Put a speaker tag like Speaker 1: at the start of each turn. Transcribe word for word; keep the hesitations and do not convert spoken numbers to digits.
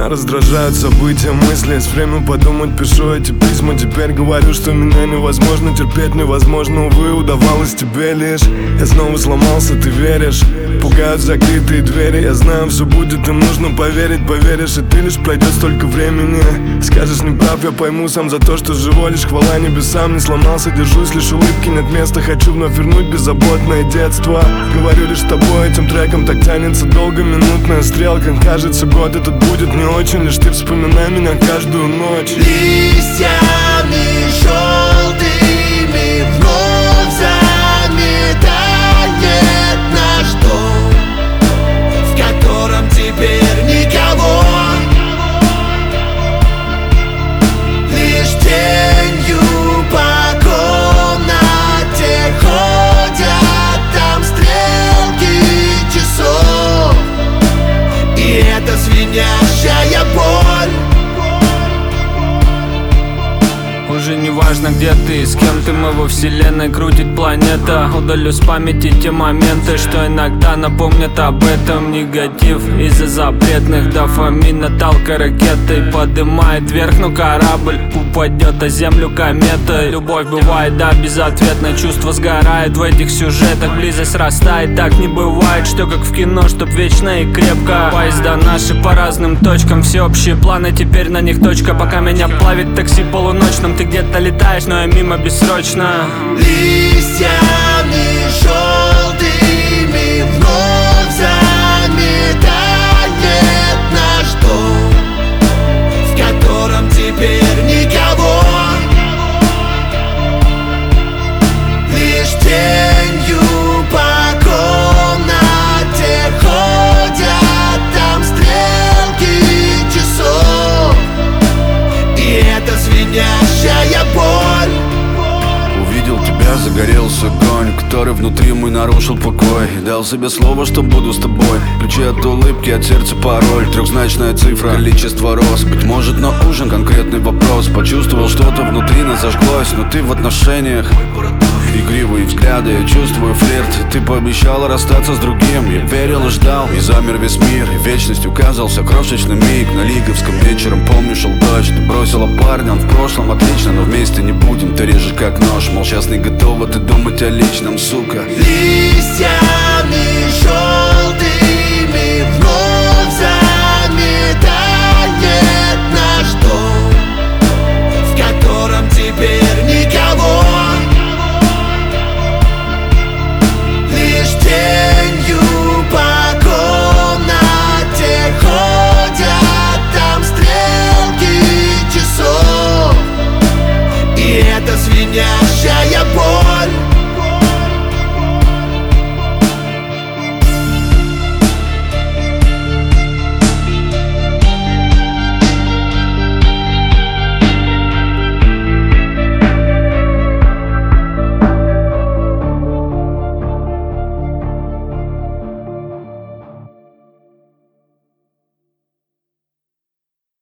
Speaker 1: Меня раздражают события, мысли. Есть время подумать, пишу эти письма. Теперь говорю, что меня невозможно терпеть. Невозможно, увы, удавалось тебе лишь. Я снова сломался, ты веришь? Пугают закрытые двери. Я знаю, все будет, им нужно поверить. Поверишь, и ты лишь пройдет столько времени. Скажешь, не прав, я пойму сам за то, что живой лишь хвала небесам. Не сломался, держусь, лишь улыбки нет места. Хочу вновь вернуть беззаботное детство. Говорю лишь с тобой, этим треком так тянется долго минутная стрелка. Кажется, год этот будет не очень. Лишь ты вспоминай меня каждую ночь.
Speaker 2: Листьями желтыми вновь заметает наш дом, в котором теперь никого. Лишь тенью по комнате ходят там стрелки часов. И это звенящая боль.
Speaker 3: Уже не важно, где ты, с кем ты, мы во вселенной крутит планета. Удалю с памяти те моменты, что иногда напомнят об этом. Негатив из-за запретных дофамина талка ракетой подымает вверх, но корабль упадет о землю кометой. Любовь бывает, да, безответно. Чувство сгорает в этих сюжетах. Близость растает, так не бывает. Что как в кино, чтоб вечно и крепко. Поезда наши по разным точкам. Всеобщие планы, теперь на них точка. Пока меня плавит такси полуночным. Ты где-то летаешь, но я мимо бессрочно.
Speaker 2: Листьями желтыми вновь заметает наш дом, в котором теперь никого. Лишь тенью по комнате ходят там стрелки часов. И это звенящая боль.
Speaker 4: Увидел тебя, загорелся огонь, который внутри мой нарушил покой. Дал себе слово, что буду с тобой. Ключи от улыбки, от сердца пароль. Трехзначная цифра, количество роз. Быть может, на ужин конкретный вопрос. Почувствовал, что-то внутри нас зажглось. Но ты в отношениях. Игривые взгляды, я чувствую флирт. Ты пообещала расстаться с другим. Я верил и ждал, и замер весь мир. И вечность указался крошечный миг. На Лиговском вечером, помню, шел дождь. Ты бросила парня, он в прошлом отлично, но вместе не будем. Ты режешь как нож, мол, сейчас не готова ты думать о личном, сука.
Speaker 2: Листьями желтыми